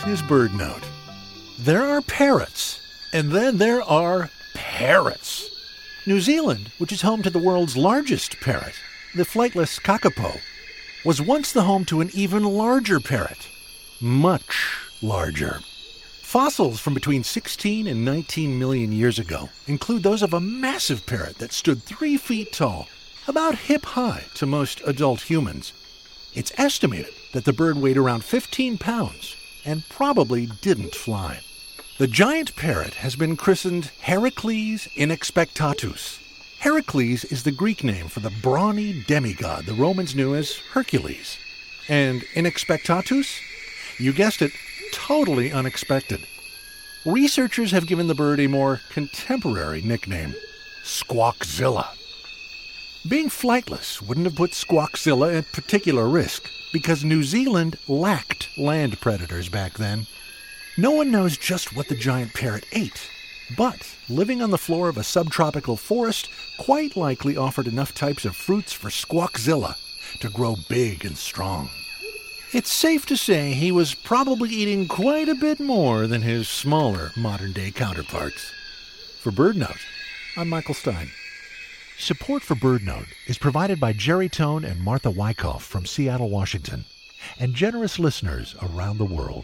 is BirdNote. There are parrots, and then there are parrots. New Zealand, which is home to the world's largest parrot, the flightless kakapo, was once the home to an even larger parrot. Much larger. Fossils from between 16 and 19 million years ago include those of a massive parrot that stood 3 feet tall, about hip-high to most adult humans. It's estimated that the bird weighed around 15 pounds and probably didn't fly. The giant parrot has been christened Heracles inexpectatus. Heracles is the Greek name for the brawny demigod the Romans knew as Hercules. And inexpectatus? You guessed it, totally unexpected. Researchers have given the bird a more contemporary nickname, Squawkzilla. Being flightless wouldn't have put Squawkzilla at particular risk because New Zealand lacked land predators back then. No one knows just what the giant parrot ate, but living on the floor of a subtropical forest quite likely offered enough types of fruits for Squawkzilla to grow big and strong. It's safe to say he was probably eating quite a bit more than his smaller modern-day counterparts. For BirdNote, I'm Michael Stein. Support for BirdNote is provided by Jerry Tone and Martha Wyckoff from Seattle, Washington, and generous listeners around the world.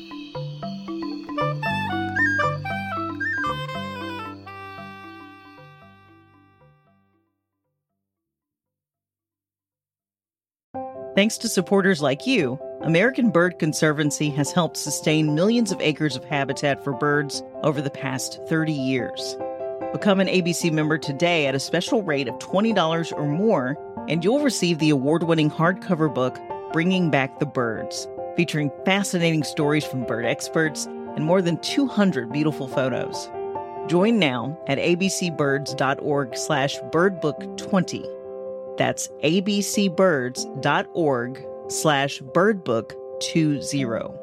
Thanks to supporters like you, American Bird Conservancy has helped sustain millions of acres of habitat for birds over the past 30 years. Become an ABC member today at a special rate of $20 or more, and you'll receive the award-winning hardcover book, Bringing Back the Birds, featuring fascinating stories from bird experts and more than 200 beautiful photos. Join now at abcbirds.org/birdbook20. That's abcbirds.org/birdbook20.